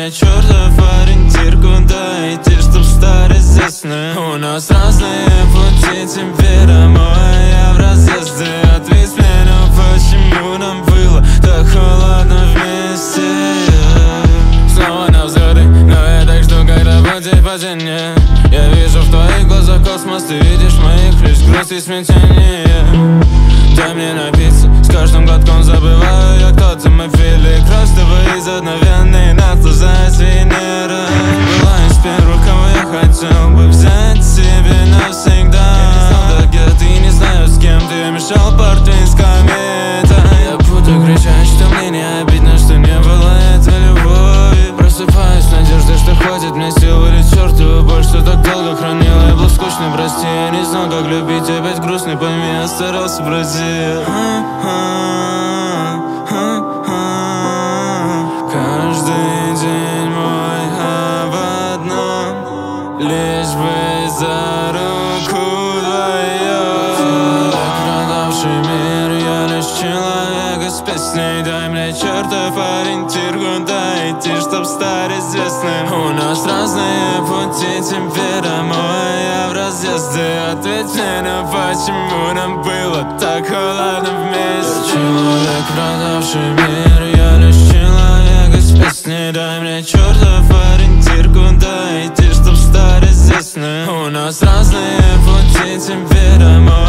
мне чертов ориентир, куда идти, чтоб стать известным. У нас разные пути, тебе домой, я в разъезде. Ответь мне, но почему нам было так холодно вместе? Снова на взгляды, но я так жду, когда будет падение. Я вижу в твоих глазах космос, ты видишь в моих лишь грусть и смятение. Дай мне напиться, с каждым глотком забываю я, кто ты, мы пили кровь с тобой из одновенной, наслаждаясь Венерой. Была из первых, кого я хотел бы взять себе навсегда. Я не знал, да где ты, не знаю, с кем ты мешал портвейн с кометой. Я буду кричать, что мне не обидно, что не было этой любови. Просыпаюсь с надеждой, что хватит мне сил вылить чертову боль, что так долго хранила. Я был скучный, прости, я не знал, как любить, опять грустный, пойми, я старался пройти. Каждый день мой об одном, лишь бы за руку вдвоем. Человек, продавший мир, я лишь человек из песней. Дай мне чертов ориентир, куда идти, чтоб стать известным. У нас разные пути, тебе домой, я в разъезде. Ответь мне, но почему нам было так холодно вместе? Человек, продавший мир, я лишь человек из песни. Дай мне чертов ориентир, куда идти, чтоб стать известным. У нас разные пути, тебе домой.